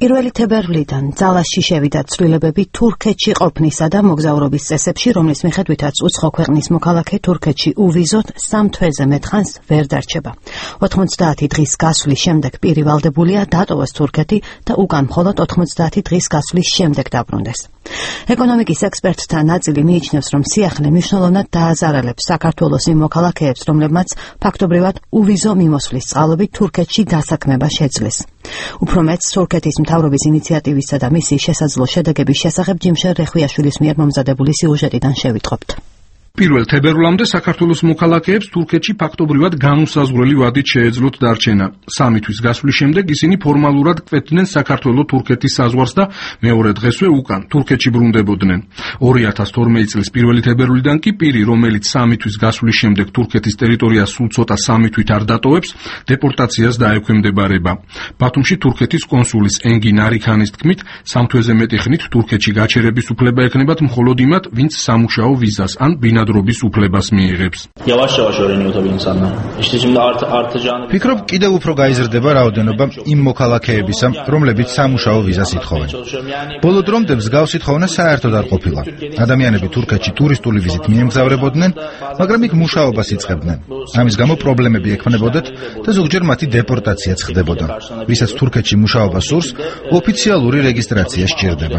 1 თებერვლიდან ძალაში შევიდა ცვლილებები თურქეთში ყოფნისა და მოგზაურობის წესებში, რომლის მიხედვითაც უცხო ქვეყნის მოქალაქე თურქეთში უვიზოთ 3 თვეზე მეტხანს ვერ დარჩება. 90 დღის გასვლის შემდეგ პირი ვალდებულია დატოვოს თურქეთი და უკან მხოლოდ 90 დღის გასვლის შემდეგ დაბრუნდეს. ეკონომიკის ექსპერტთა ნაწილი მიიჩნევს, რომ სიახლე მნიშვნელოვნად დააზარალებს საქართველოს იმ მოქალაქეებს, რომლებმაც ფაქტობრივად უვიზო მიმოსვლის წყალობით თურქეთში დასაქმება შეძლეს. უფრო მეტს თურქეთის მთავრობის ინიციატივისა და მისი შესაძლო შედეგების შესახებ ჯიმშელ რეხვიაშვილის მიერ მომზადებული სიუჟეტიდან შევიტყობთ. 1 თებერვლამდე საქართველოს მოქალაქეებს თურქეთში ფაქტობრივად განუსაზღვრელი ვადით შეეძლოთ დარჩენა. 3 თვის გასვლის შემდეგ ისინი ფორმალურად კვეთდნენ საქართველო-თურქეთის საზღვარს და მეორე დღესვე უკან თურქეთში ბრუნდებოდნენ. 2012 წლის 1 თებერვლიდან კი პირი, რომელიც 3 თვის გასვლის შემდეგ თურქეთის ტერიტორიას სულ ცოტა 3 თვით არ დატოვებს, დეპორტაციას დაექვემდებარება. ბათუმში თურქეთის კონსულის ენგინ არიქანის თქმით, 3 თვეზე მეტი ხნით თურქეთში გაჩერების უფლება ექნებათ მხოლოდ იმათ, ვინც სამუშაო ვიზას ან დრობის უფლებას მიიღებს. ფიქრობ, კიდევ უფრო გაიზრდება რაოდენობა იმ მოქალაქეებისა, რომლებიც სამუშაო ვიზას ითხოვენ. ბოლო დრომდე მსგავსი თხოვნა საერთოდ არ ყოფილა. ადამიანები თურქეთში ტურისტული ვიზით მიემგზავრებოდნენ, მაგრამ იქ მუშაობას იწყებდნენ. ამის გამო პრობლემები ექმნებოდათ და ზოგჯერ მათი დეპორტაციაც ხდებოდა. ვისაც თურქეთში მუშაობა სურს, ოფიციალური რეგისტრაცია სჭირდება.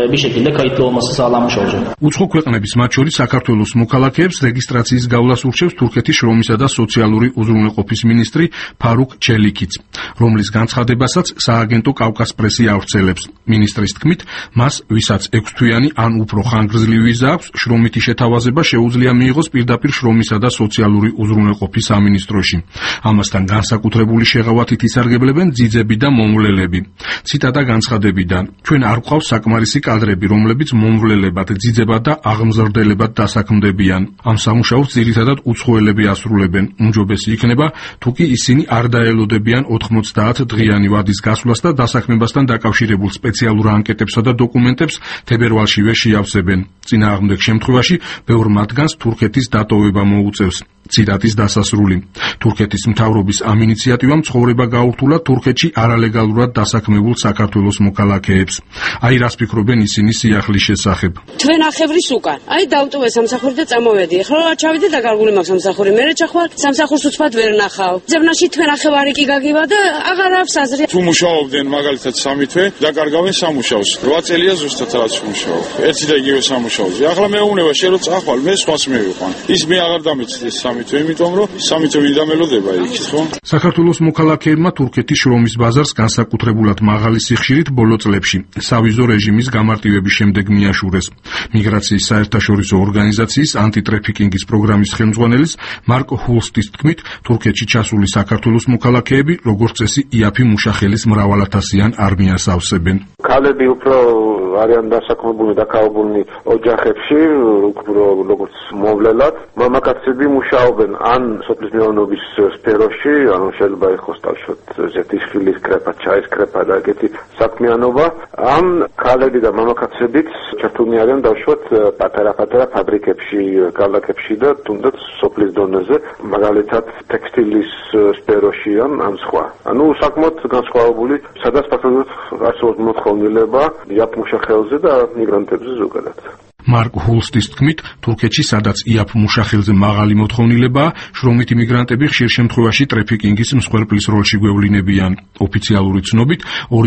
უცხო ქვეყნების, მათ შორის საქართველოს მოქალაქეებს რეგისტრაციის გავლას ურჩევს თურქეთის შრომისა და სოციალური უზრუნველყოფის მინისტრი ფარუკ ჩელიქიც, რომლის განცხადებასაც სააგენტო კავკას პრესი ავრცელებს. მინისტრის თქმით, მას, ვისაც 6 თვიანი ან უფრო ხანგრძლივი ვიზა აქვს, შრომითი შეთავაზება შეუძლია მიიღოს პირდაპირ შრომისა და სოციალური უზრუნველყოფის სამინისტროში. ამასთან განსაკუთრებული შეღავათით ისარგებლებენ ძიძები და მომვლელები. ციტატა განცხადებიდან: ჩვენ არ გვყავს საკმარისი კადრები, რომლებიც მომვლელებად, ძიძებად და აღმზრდებლებად დასაქმდებიან. ამ სამუშაოს ძირითადად უცხოელები ასრულებენ. უმჯობესი იქნება, თუ კი ისინი არ დაელოდებიან 90 დღიანი ვადის გასვლას და დასაქმებასთან დაკავშირებულ სპეციალურ ანკეტებსა და დოკუმენტებს თებერვალშივე შეავსებენ. წინააღმდეგ შემთხვევაში ბევრ მათგანს თურქეთის დატოვება მოუწევს. ციტატის დასასრული. თურქეთის მთავრობის ამ ინიციატივამ ცხოვრება გაურთულა თურქეთში არალეგალურად დასაქმებულ საქართველოს მოქალაქეებს. აი რას ფიქრობენ ისინი სიახლის შესახებ. ჩვენ ახევრის უკან. აი დავტოვე სამსახური და წამოვედი. ახლა რა ჩავიდე და გარგული მაქვს სამსახური. მე ჩახვალ სამსახურს უცბად ვერ ნახავ. ძებნაში თქვენ ახევარი კი გაგივა და აღარ აქვს აზრი. თუ მუშაობდნენ მაგალითად 3 თვე, დაკარგავენ სამუშაოს. 8 წელია ზუსტად რაც მუშაობ. ერთი და იგივე სამუშაოზე. ახლა მეუბნება შენ რო წახვალ, მე სხვას მევიყვან. ის მე აღარ დამეცდეს 3 თვე, იმიტომ რომ 3 თვე მინდა მელოდება იქით, ხო? საქართველოს მოქალაქეებმა თურქეთის შრომის ბაზარს განსაკუთრებულად მაღალი სიხშირით ბოლო წლებში სავიზო რეჟიმის გამარტივების შემდეგ მიაშურეს. მიგრაციის საერთაშორისო ორგანიზაციის ანტიტრეფიკინგის პროგრამის ხელმძღვანელის მარკ ჰულსტის თქმით, თურქეთში ჩასული საქართველოს მოქალაქეები, როგორც წესი, იაფი მუშახელის მრავალათასიან არმიას ავსებენ. ქალები უფრო არიან დასაქმებული და ქაობულნი ოჯახებში, როგორც მოვლელად, მამაკაცები მუშაობენ ან სოფლის მეურნეობის სფეროში, ანუ შეიძლება იყოს თავშოთ ზეთის ხილის კრეფა, ჩაის კრეფა და ეგეთი საქმიანობა, ან ქალები და მამაკაცებიც ჩართულნი არიან თავშოთ პატარა ფაბრიკებში, ქალაქებში და თუნდაც სოფლის დონეზე, მაგალითად ტექსტილის სფეროში ან სხვა. ანუ საკმაოდ განსხვავებული, სადაც ფაქტობრივად არსებობს მოთხოვნილება იაფ მუშახელზე და მიგრანტებზე ზოგადად. მარკ ჰულსტის თქმით, თურქეთში, სადაც იაფ მუშახელზე მაღალი მოთხოვნილებაა, შრომითი მიგრანტები ხშირ შემთხვევაში ტრეფიკინგის მსხვერპლის როლში გვევლინებიან. ოფიციალური ცნობით,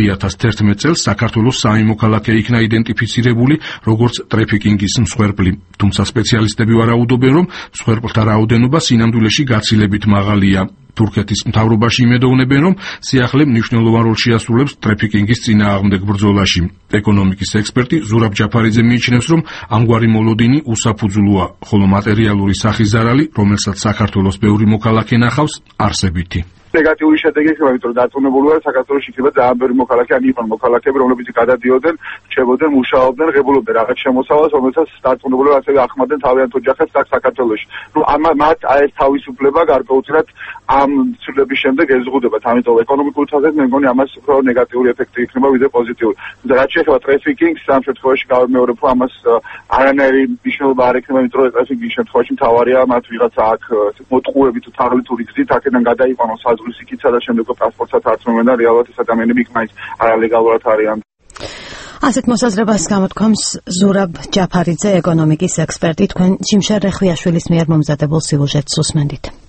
2011 წელს საქართველოს 3 მოქალაქე იქნა იდენტიფიცირებული როგორც ტრეფიკინგის მსხვერპლი. თუმცა სპეციალისტები ვარაუდობენ, რომ მსხვერპლთა რაოდენობა სინამდვილეში გაცილებით მაღალია. თურქეთის მთავრობაში იმედოვნებენ, რომ სიახლე მნიშვნელოვან როლს შეასრულებს ტრეფიკინგის წინააღმდეგ ბრძოლაში. ეკონომიკის ექსპერტი ზურაბ ჯაფარიძე მიიჩნევს, რომ ამგვარი მოლოდინი უსაფუძვლოა, ხოლო მატერიალური სახის ზარალი, რომელსაც საქართველოს ბევრი მოქალაქე ნახავს, არსებითი. ნეგატიური შედეგი იქნება, იმიტომ რომ დარწმუნებულია საქართველოში იქნება ძალიან ბევრი მოქალაქე, ან იყვნენ მოქალაქეები, რომლებიც გადადიოდნენ, რჩებოდნენ, მუშაობდნენ, ღებულობდნენ რაღაც შემოსავალს, რომელსაც დარწმუნებულია ასევე ახმარდნენ თავიანთ ოჯახებს საქართველოში. მათ ეს თავისუფლება გარკვეულწილად ამ ცვლილების შემდეგ ეზღუდებათ. ამიტომ ეკონომიკურ თვალსაზრისით მე მგონი ამას უფრო ნეგატიური ეფექტი იქნება, ვიდრე პოზიტიური. რაც შეეხება ტრეფიკინგს, ამ შემთხვევაში გავიმეორებ, რომ ამას არანაირი მნიშვნელობა არ ექნება, იმიტომ რომ ტრეფიკინგის შემთხვევაში მთავარია მათ ვიღაცა აქ მოტყუებით თუ თაღლითური გზით აქედან გადაიყვანოს პასპორტის იქიცა და შემდეგ პასპორტსაც არ წმობენ და რეალურად ეს ადამიანები იქ მაინც არალეგალურად არიან. ასეთ მოსაზრებას გამოთქვამს ზურაბ ჯაფარიძე, ეკონომიკის ექსპერტი. თქვენ ჯიმშარ რეხვიაშვილის მიერ მომზადებულ სიუჟეტს უსმენთ.